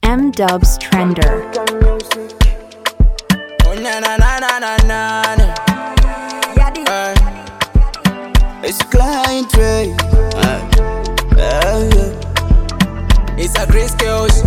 M Dubs Trender. Oh na na na na na na. It's client Ray. It's a Chris Kills.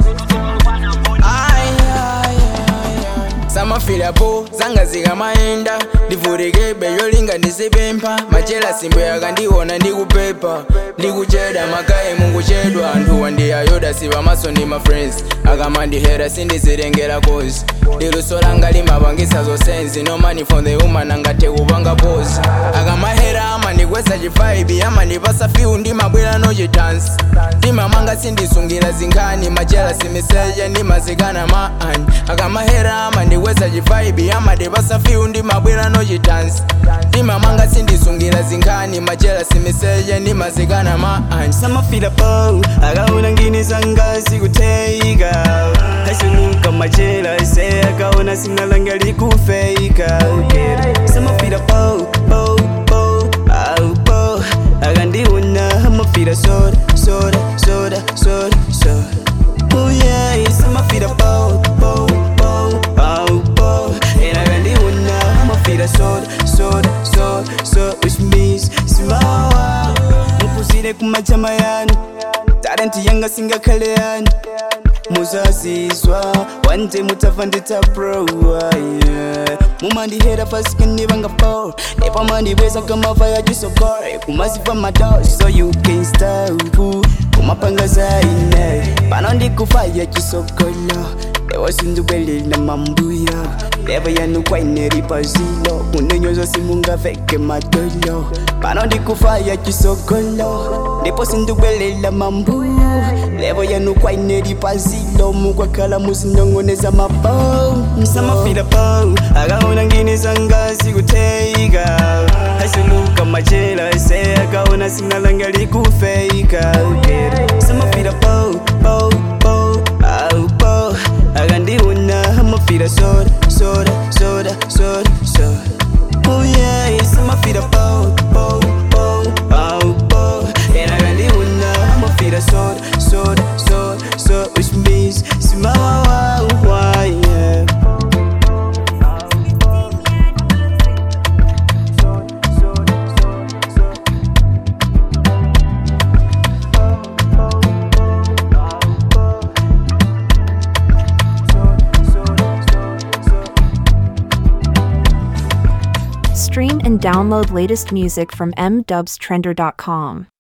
Sama fila po, zanga ziga maenda. Divurege beyolinga nisibempa. Machela simbo yaga ndiwona ndikupepa. Ndikucheda makaye mungu chedwa. Nduwa ndi ayoda siva maso ni my friends. Agamandi hera sindi zirengera cause. Ndilusolanga lima bangisa zo sensi. No money from the woman angate kubanga pose. Agamahera ama ndikwesa jifaibi. Ama ndipasa fiu ndima bwela no jitans. Ndima manga sindi sungira zingani. Machela simiseja ndima zigana maani. Agamahera ama ndikwesa jifaibi. Ama ndipasa fiu ndima bwela no jitans. Ndima manga sindi sungira zingani. Machela simiseja ndima zigana maani. Sama fila po, agauna ngini zanga sikuteiga. Kasunuka machela se agauna singalanga likufeika. Sama fila po, po, po, au po. Agandiuna hama fila soda, soda, soda, soda, soda. Oh yeah, sama fila po, po, po, au po. And agandiuna hama fila soda, soda, soda, soda. Which means smile. Mupusire kumachama yanu, talenti yanga singa kale yanu. Muzazizwa, one day mutafa ndita pro. Mumandi hera fasike nibanga po. Epa mandi weza kama fire jisokore. Kumasifa madao so you can stop. Kumapanga zaine, panondi kufaya jisokolo. Ewa sindubeli na mambuya. Leva yanu kwa ineri pazilo. Kunenyozo simunga feke madolo. Panondi kufaya jisokolo. Depo sindubeli na mambuya. Leva yanu kwa ineri pazilo. Mugwa kala musinongoneza mabo. Sama fila po, agauna ngini zanga sikuteiga. Hasuluka machela se agauna singalanga likufeika. Sama fila po, po, po, au po. Agandiuna hama fila soda, soda, soda, soda, soda. Oh yeah, sama fila po, po, po, au po. And agandiuna hama fila soda, soda, soda, soda. Which means smile, yeah. Stream and download latest music from mdubstrender.com.